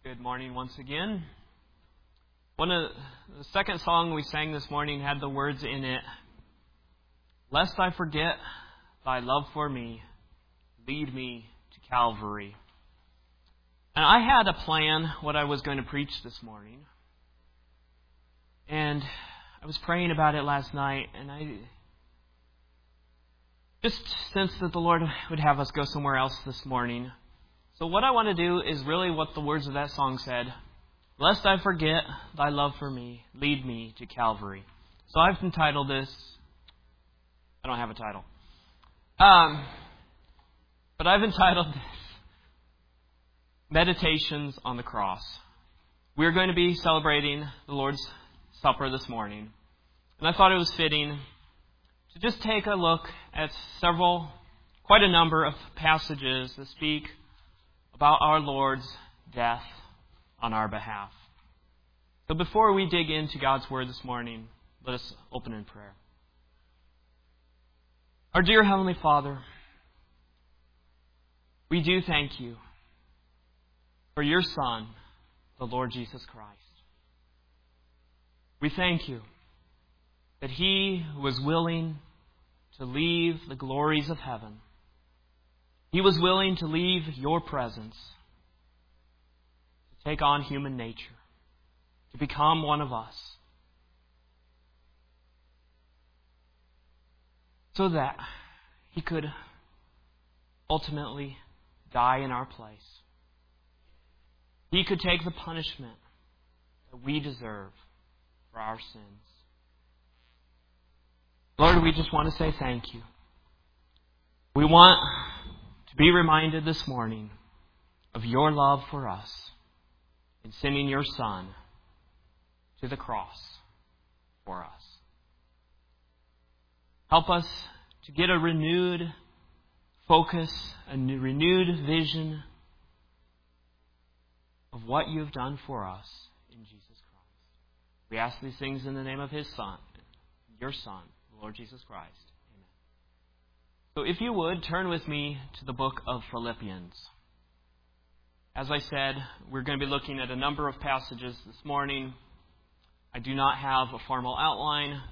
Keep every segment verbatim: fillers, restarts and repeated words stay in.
Good morning once again. One of the second song we sang this morning had the words in it, "Lest I forget thy love for me, lead me to Calvary." And I had a plan what I was going to preach this morning. And I was praying about it last night, and I just sensed that the Lord would have us go somewhere else this morning. So what I want to do is really what the words of that song said. Lest I forget thy love for me, lead me to Calvary. So I've entitled this, I don't have a title. Um, but I've entitled this, Meditations on the Cross. We're going to be celebrating the Lord's Supper this morning. And I thought it was fitting to just take a look at several, quite a number of passages that speak about our Lord's death on our behalf. So before we dig into God's Word this morning, let us open in prayer. Our dear Heavenly Father, we do thank you for your Son, the Lord Jesus Christ. We thank you that He was willing to leave the glories of heaven. He was willing to leave your presence, to take on human nature, to become one of us, so that He could ultimately die in our place. He could take the punishment that we deserve for our sins. Lord, we just want to say thank you. We want to be reminded this morning of your love for us in sending your Son to the cross for us. Help us to get a renewed focus, a new, renewed vision of what you have done for us in Jesus Christ. We ask these things in the name of His Son, your Son, the Lord Jesus Christ. So if you would, turn with me to the book of Philippians. As I said, we're going to be looking at a number of passages this morning. I do not have a formal outline,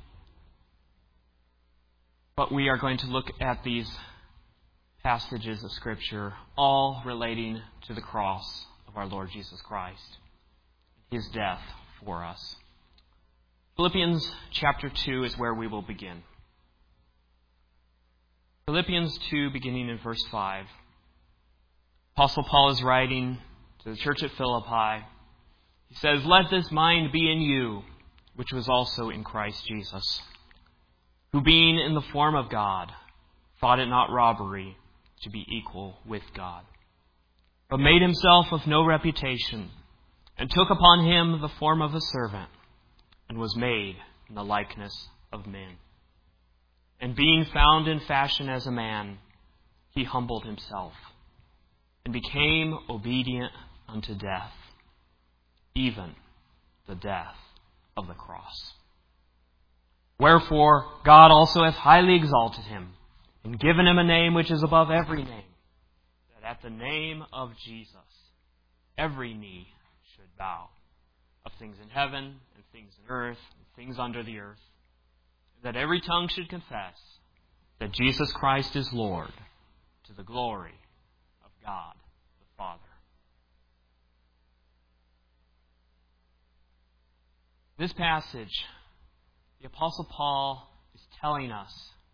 but we are going to look at these passages of Scripture, all relating to the cross of our Lord Jesus Christ, His death for us. Philippians chapter two is where we will begin. Philippians two, beginning in verse five. Apostle Paul is writing to the church at Philippi. He says, "Let this mind be in you, which was also in Christ Jesus, who being in the form of God, thought it not robbery to be equal with God, but made himself of no reputation, and took upon him the form of a servant, and was made in the likeness of men. And being found in fashion as a man, he humbled himself, and became obedient unto death, even the death of the cross. Wherefore God also hath highly exalted him, and given him a name which is above every name, that at the name of Jesus every knee should bow, of things in heaven, and things in earth, and things under the earth, that every tongue should confess that Jesus Christ is Lord, to the glory of God the Father." This passage, the Apostle Paul is telling us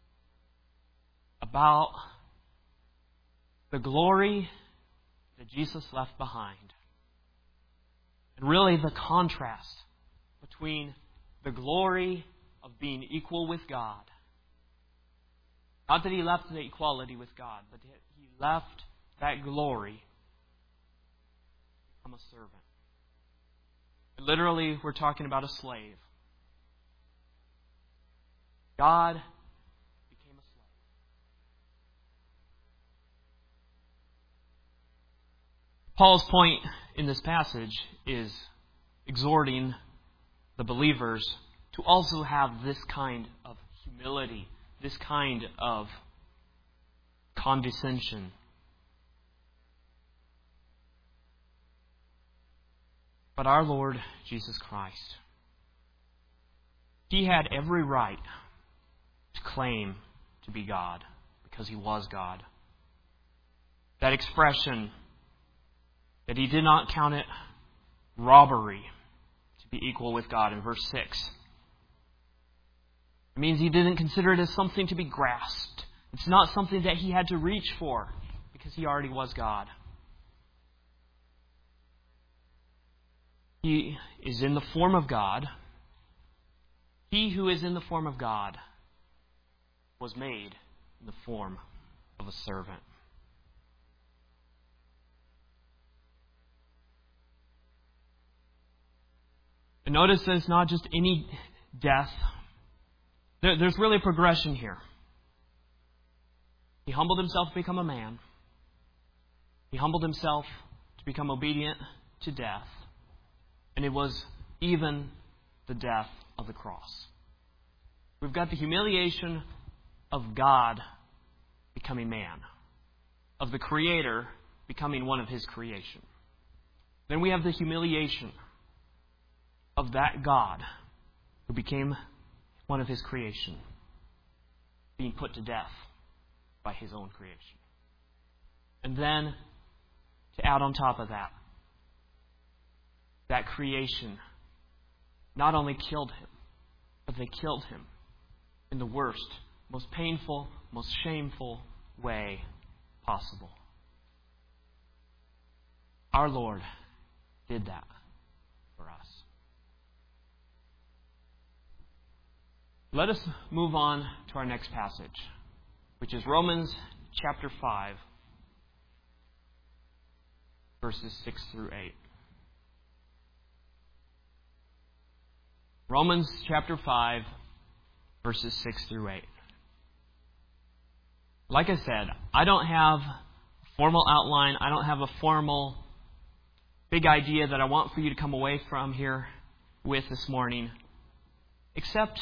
about the glory that Jesus left behind. And really the contrast between the glory of being equal with God. Not that he left the equality with God, but he left that glory to become a servant. Literally, we're talking about a slave. God became a slave. Paul's point in this passage is exhorting the believers to also have this kind of humility, this kind of condescension. But our Lord Jesus Christ, He had every right to claim to be God because He was God. That expression that He did not count it robbery to be equal with God in verse six. It means He didn't consider it as something to be grasped. It's not something that He had to reach for because He already was God. He is in the form of God. He who is in the form of God was made in the form of a servant. And notice that it's not just any death. There, there's really a progression here. He humbled Himself to become a man. He humbled Himself to become obedient to death. And it was even the death of the cross. We've got the humiliation of God becoming man, of the Creator becoming one of His creation. Then we have the humiliation of that God who became one of His creation, being put to death by His own creation. And then, to add on top of that, that creation not only killed Him, but they killed Him in the worst, most painful, most shameful way possible. Our Lord did that for us. Let us move on to our next passage, which is Romans chapter five, verses six through eight. Romans chapter five, verses six through eight. Like I said, I don't have a formal outline. I don't have a formal big idea that I want for you to come away from here with this morning, except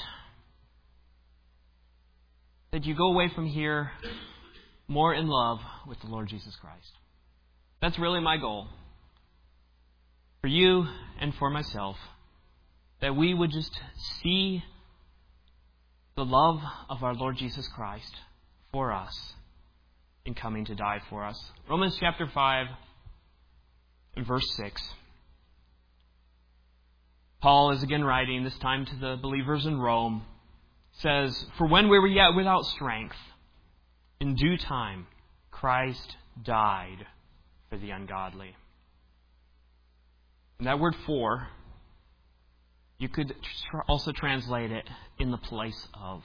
that you go away from here more in love with the Lord Jesus Christ. That's really my goal for you and for myself, that we would just see the love of our Lord Jesus Christ for us in coming to die for us. Romans chapter five and verse six. Paul is again writing, this time to the believers in Rome, says, "For when we were yet without strength, in due time Christ died for the ungodly." And that word "for," you could tr- also translate it in the place of.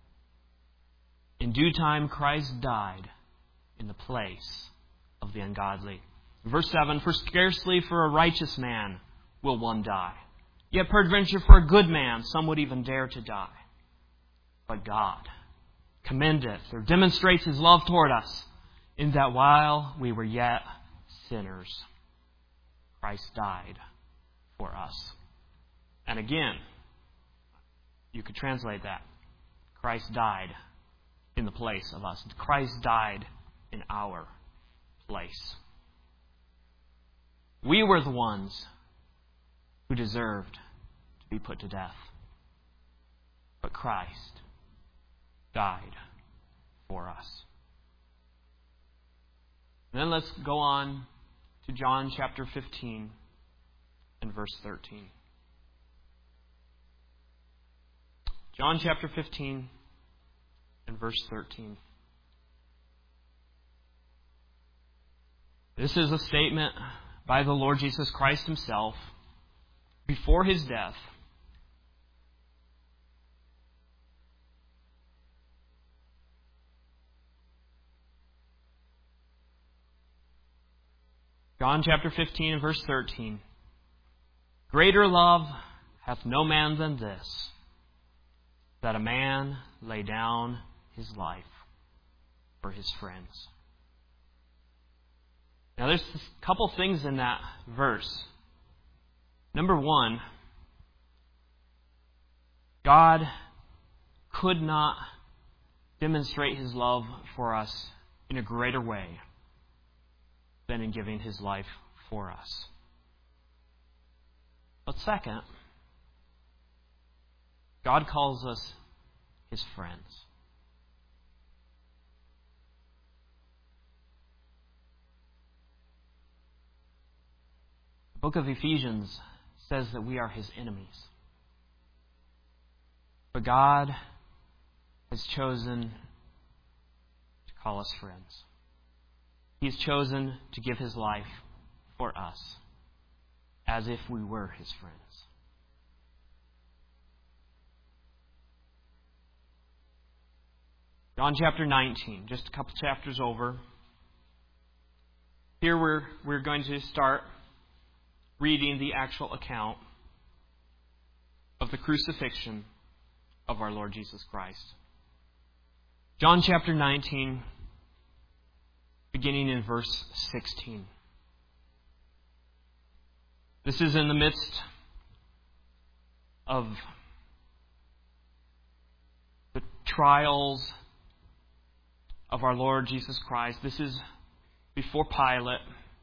In due time, Christ died in the place of the ungodly. Verse seven, "For scarcely for a righteous man will one die. Yet peradventure for a good man some would even dare to die. But God commendeth or demonstrates His love toward us, in that while we were yet sinners, Christ died for us." And again, you could translate that. Christ died in the place of us. Christ died in our place. We were the ones who deserved to be put to death. But Christ died for us. And then let's go on to John chapter fifteen and verse thirteen. John chapter fifteen and verse thirteen. This is a statement by the Lord Jesus Christ Himself before His death. John chapter fifteen and verse thirteen. "Greater love hath no man than this, that a man lay down his life for his friends." Now there's a couple things in that verse. Number one, God could not demonstrate His love for us in a greater way than in giving His life for us. But second, God calls us His friends. The book of Ephesians says that we are His enemies. But God has chosen to call us friends. He has chosen to give His life for us, as if we were His friends. John chapter nineteen, just a couple chapters over. Here we're, we're going to start reading the actual account of the crucifixion of our Lord Jesus Christ. John chapter nineteen, beginning in verse sixteen. This is in the midst of the trials of our Lord Jesus Christ. This is before Pilate.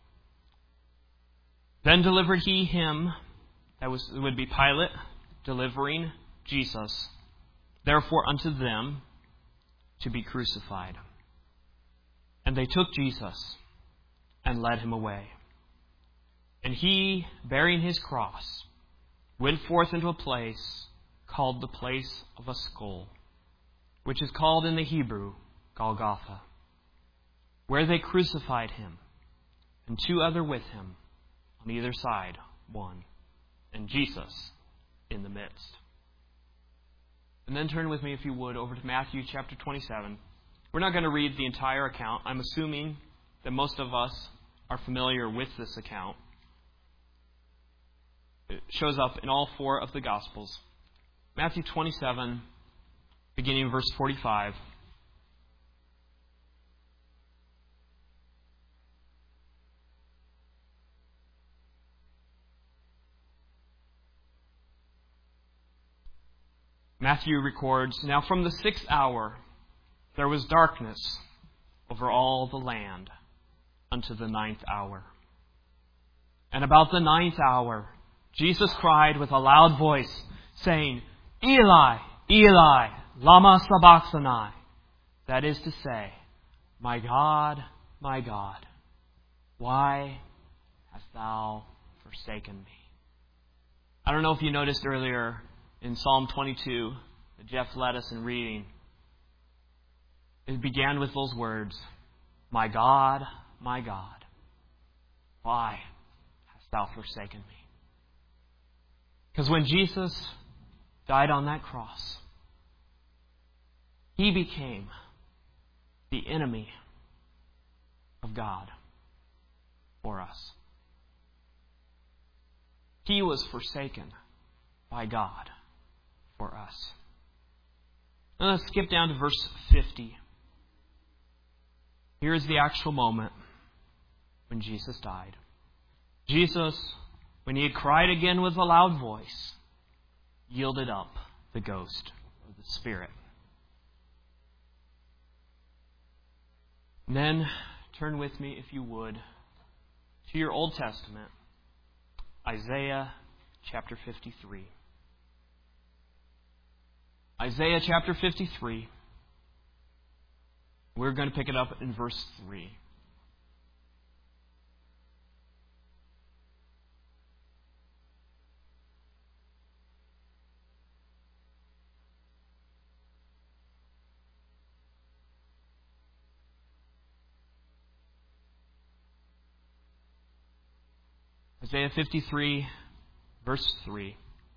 Then delivered he him, that was it would be Pilate, delivering Jesus, therefore unto them to be crucified. And they took Jesus and led him away. And he, bearing his cross, went forth into a place called the place of a skull, which is called in the Hebrew Golgotha, where they crucified him, and two other with him, on either side one, and Jesus in the midst. And then turn with me, if you would, over to Matthew chapter twenty-seven. We're not going to read the entire account. I'm assuming that most of us are familiar with this account. It shows up in all four of the Gospels. Matthew twenty-seven, beginning in verse forty-five. Matthew records, "Now from the sixth hour there was darkness over all the land unto the ninth hour. And about the ninth hour Jesus cried with a loud voice, saying, Eli, Eli, lama sabachthani. That is to say, My God, my God, why hast thou forsaken me?" I don't know if you noticed earlier in Psalm twenty-two that Jeff led us in reading. It began with those words, "My God, my God, why hast thou forsaken me?" Because when Jesus died on that cross, He became the enemy of God for us. He was forsaken by God for us. Now let's skip down to verse fifty. Here is the actual moment when Jesus died. Jesus, when He had cried again with a loud voice, yielded up the ghost of the Spirit. And then turn with me, if you would, to your Old Testament, Isaiah chapter fifty-three. Isaiah chapter fifty-three. We're going to pick it up in verse three. Isaiah fifty-three, verse three.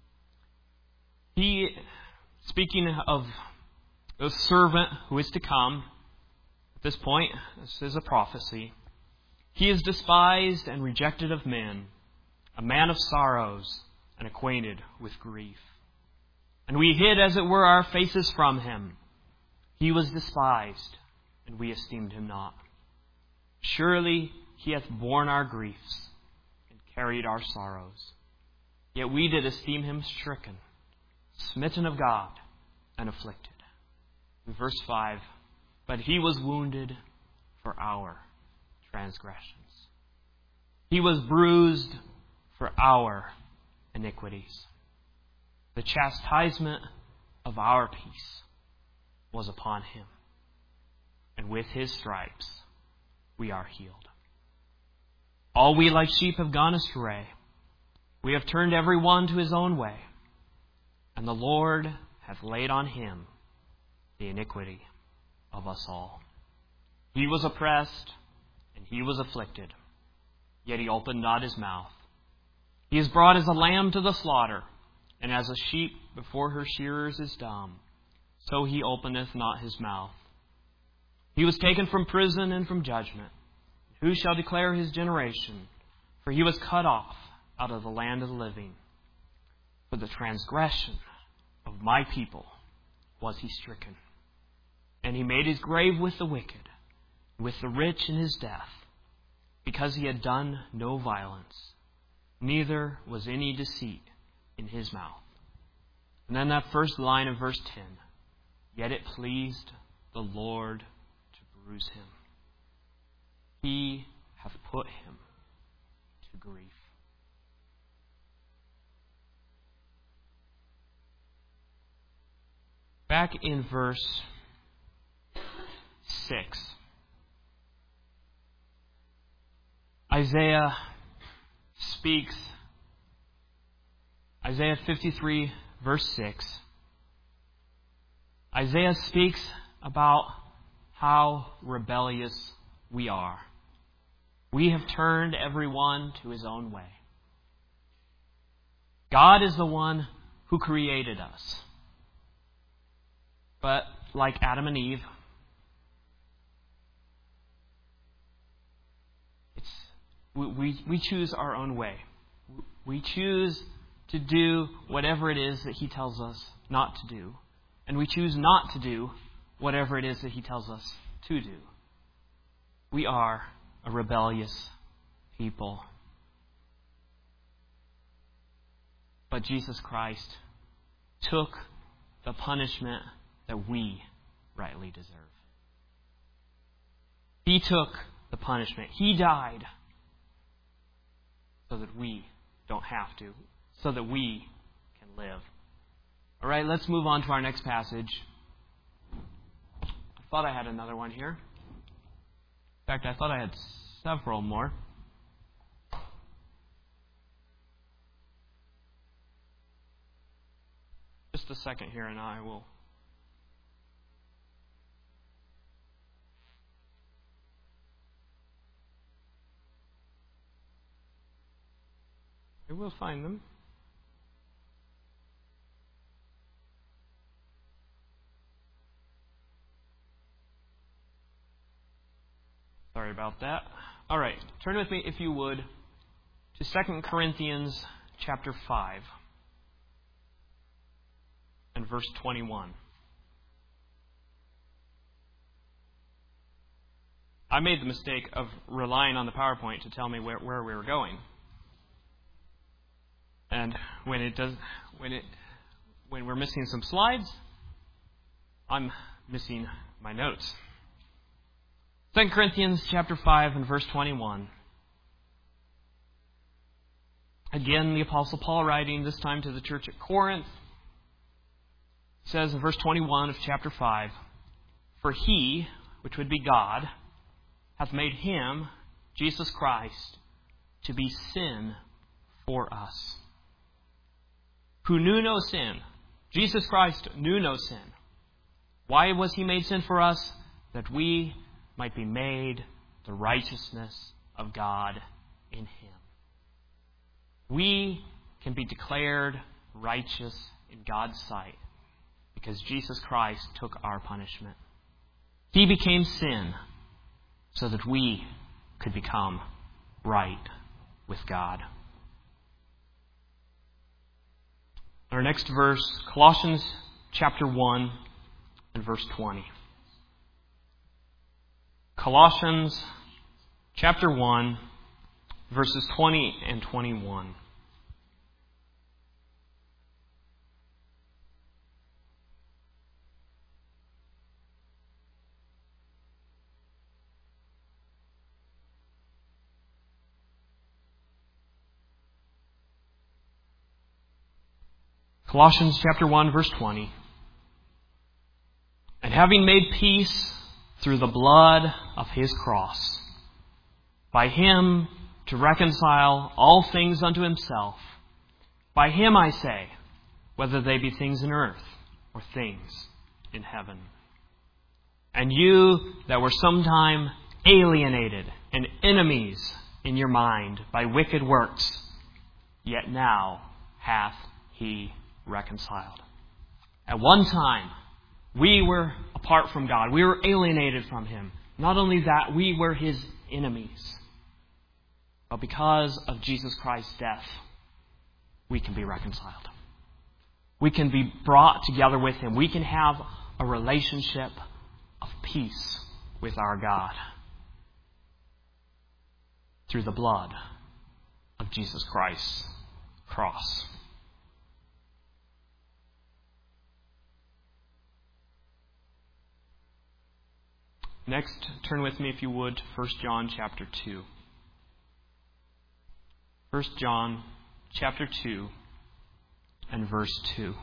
He, speaking of the servant who is to come, at this point, this is a prophecy. He is despised and rejected of men, a man of sorrows and acquainted with grief. And we hid, as it were, our faces from Him. He was despised, and we esteemed Him not. Surely He hath borne our griefs, carried our sorrows. Yet we did esteem Him stricken, smitten of God, and afflicted. In verse five, but He was wounded for our transgressions. He was bruised for our iniquities. The chastisement of our peace was upon him, and with his stripes we are healed. All we like sheep have gone astray. We have turned every one to his own way, and the Lord hath laid on him the iniquity of us all. He was oppressed, and he was afflicted, yet he opened not his mouth. He is brought as a lamb to the slaughter, and as a sheep before her shearers is dumb, so he openeth not his mouth. He was taken from prison and from judgment. Who shall declare his generation? For he was cut off out of the land of the living. For the transgression of my people was he stricken. And he made his grave with the wicked, with the rich in his death, because he had done no violence, neither was any deceit in his mouth. And then that first line of verse ten, yet it pleased the Lord to bruise him. He hath put him to grief. Back in verse six, Isaiah speaks, Isaiah fifty-three, verse six. Isaiah speaks about how rebellious we are. We have turned everyone to his own way. God is the one who created us. But like Adam and Eve, it's we, we, we choose our own way. We choose to do whatever it is that he tells us not to do. And we choose not to do whatever it is that he tells us to do. We are a rebellious people. But Jesus Christ took the punishment that we rightly deserve. He took the punishment. He died so that we don't have to, so that we can live. All right, let's move on to our next passage. I thought I had another one here. In fact, I thought I had several more. Just a second here and I will... I will find them. Sorry about that. All right, turn with me, if you would, to Second Corinthians chapter five and verse twenty-one. I made the mistake of relying on the PowerPoint to tell me where, where we were going. And when it does, when it, when we're missing some slides, I'm missing my notes. Second Corinthians chapter five and verse twenty-one. Again, the Apostle Paul writing, this time to the church at Corinth, says in verse twenty-one of chapter five, for he, which would be God, hath made him, Jesus Christ, to be sin for us, who knew no sin. Jesus Christ knew no sin. Why was he made sin for us? That we might be made the righteousness of God in him. We can be declared righteous in God's sight because Jesus Christ took our punishment. He became sin so that we could become right with God. Our next verse, Colossians chapter one and verse twenty. Colossians chapter one, verses twenty and twenty-one. Colossians chapter one, verse twenty. And having made peace through the blood of his cross, by him to reconcile all things unto himself. By him, I say, whether they be things in earth or things in heaven. And you that were sometime alienated and enemies in your mind by wicked works, yet now hath he reconciled. At one time, we were apart from God. We were alienated from him. Not only that, we were his enemies. But because of Jesus Christ's death, we can be reconciled. We can be brought together with him. We can have a relationship of peace with our God through the blood of Jesus Christ's cross. Next, turn with me, if you would, to First John chapter two. First John chapter two and verse two.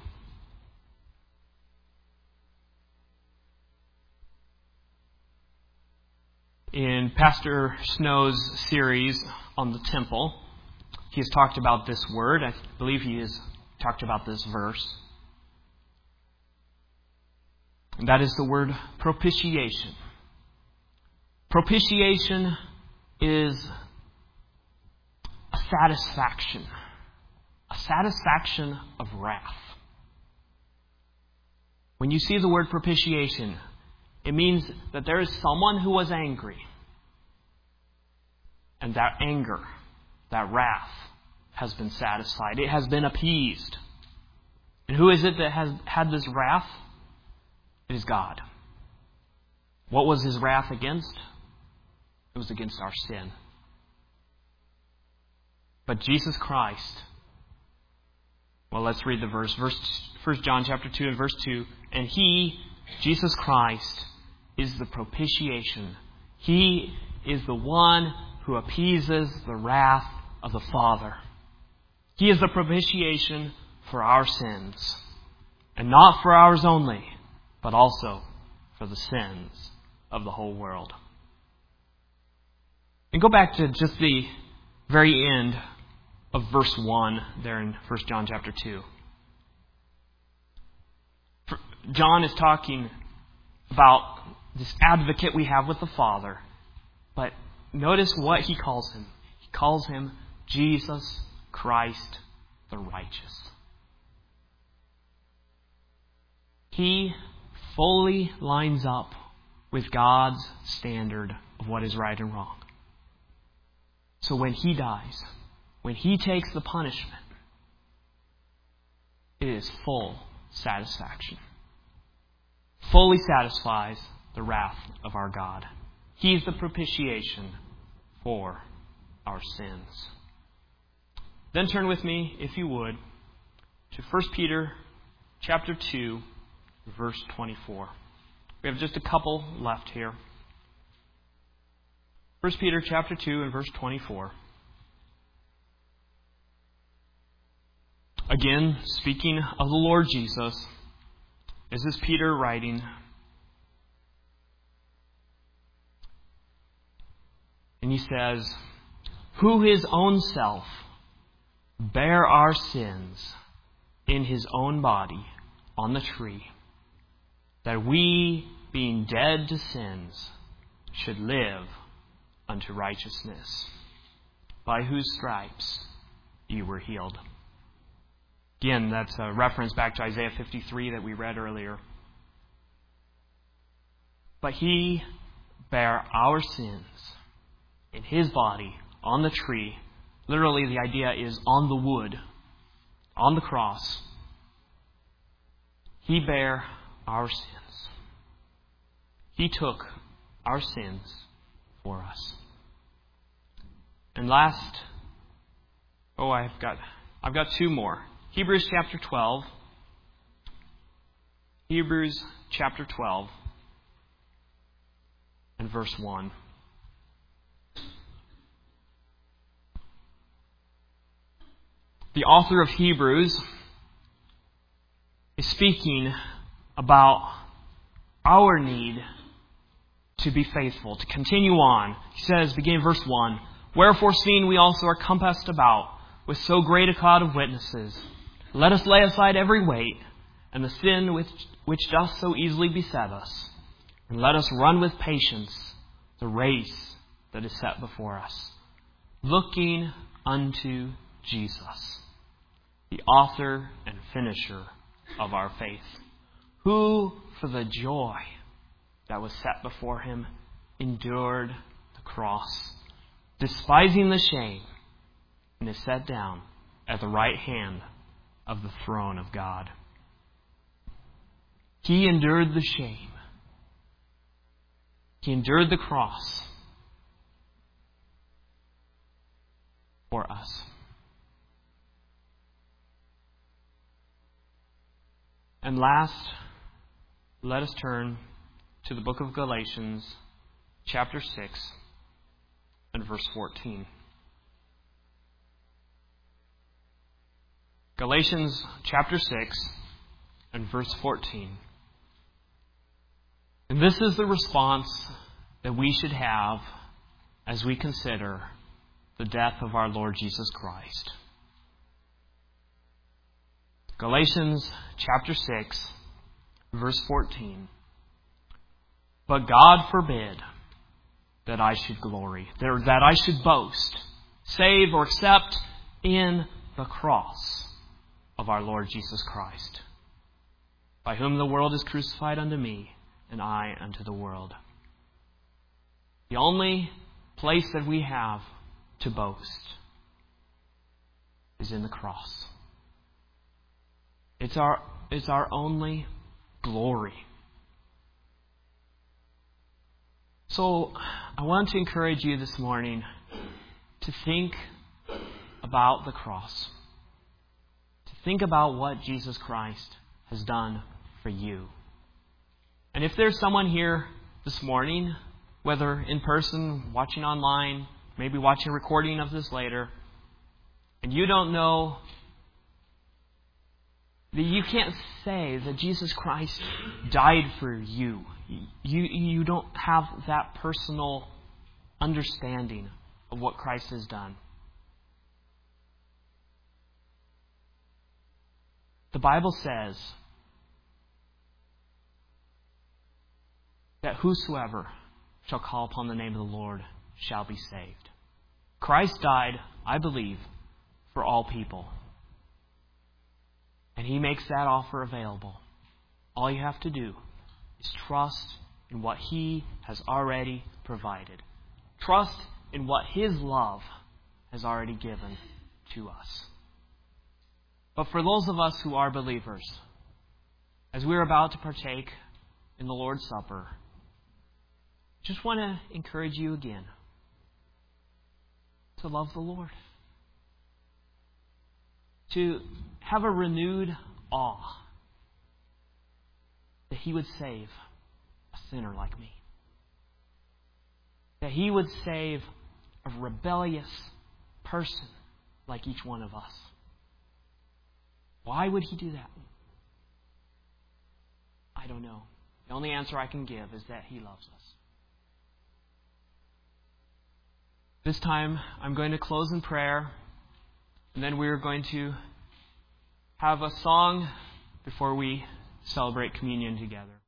In Pastor Snow's series on the temple, he has talked about this word. I believe he has talked about this verse. And that is the word propitiation. Propitiation is a satisfaction. A satisfaction of wrath. When you see the word propitiation, it means that there is someone who was angry. And that anger, that wrath, has been satisfied. It has been appeased. And who is it that has had this wrath? It is God. What was his wrath against? It was against our sin. But Jesus Christ, well, let's read the verse. Verse First John chapter two and verse two. And he, Jesus Christ, is the propitiation. He is the one who appeases the wrath of the Father. He is the propitiation for our sins. And not for ours only, but also for the sins of the whole world. And go back to just the very end of verse one there in First John chapter two. John is talking about this advocate we have with the Father. But notice what he calls him. He calls him Jesus Christ the righteous. He fully lines up with God's standard of what is right and wrong. So when he dies, when he takes the punishment, it is full satisfaction. Fully satisfies the wrath of our God. He is the propitiation for our sins. Then turn with me, if you would, to First Peter chapter two, verse twenty-four. We have just a couple left here. First Peter chapter two and verse twenty-four. Again, speaking of the Lord Jesus, this is Peter writing. And he says, who his own self bare our sins in his own body on the tree, that we, being dead to sins, should live unto righteousness, by whose stripes you were healed. Again, that's a reference back to Isaiah fifty-three that we read earlier. But he bare our sins in his body on the tree. Literally, the idea is on the wood, on the cross. He bare our sins. He took our sins for us. And last, oh, I've got, I've got two more. Hebrews chapter twelve. Hebrews chapter twelve and verse one. The author of Hebrews is speaking about our need to be faithful, to continue on. He says, beginning verse one, "Wherefore, seeing we also are compassed about with so great a cloud of witnesses, let us lay aside every weight and the sin which, which doth so easily beset us, and let us run with patience the race that is set before us, looking unto Jesus, the author and finisher of our faith, who for the joy that was set before him endured the cross, despising the shame, and is set down at the right hand of the throne of God." He endured the shame. He endured the cross for us. And last, let us turn to the book of Galatians, chapter six, and verse fourteen. Galatians chapter six and verse fourteen. And this is the response that we should have as we consider the death of our Lord Jesus Christ. Galatians chapter six, verse fourteen. "But God forbid that I should glory, that I should boast, save or except in the cross of our Lord Jesus Christ, by whom the world is crucified unto me, and I unto the world." The only place that we have to boast is in the cross. It's our, it's our only glory. So I want to encourage you this morning to think about the cross. To think about what Jesus Christ has done for you. And if there's someone here this morning, whether in person, watching online, maybe watching a recording of this later, and you don't know, that you can't say that Jesus Christ died for you. You, you don't have that personal understanding of what Christ has done. The Bible says that whosoever shall call upon the name of the Lord shall be saved. Christ died, I believe, for all people. And He makes that offer available. All you have to do is trust in what He has already provided. Trust in what His love has already given to us. But for those of us who are believers, as we're about to partake in the Lord's Supper, just want to encourage you again to love the Lord. To have a renewed awe that He would save a sinner like me. That He would save a rebellious person like each one of us. Why would He do that? I don't know. The only answer I can give is that He loves us. This time, I'm going to close in prayer, and then we're going to have a song before we celebrate communion together.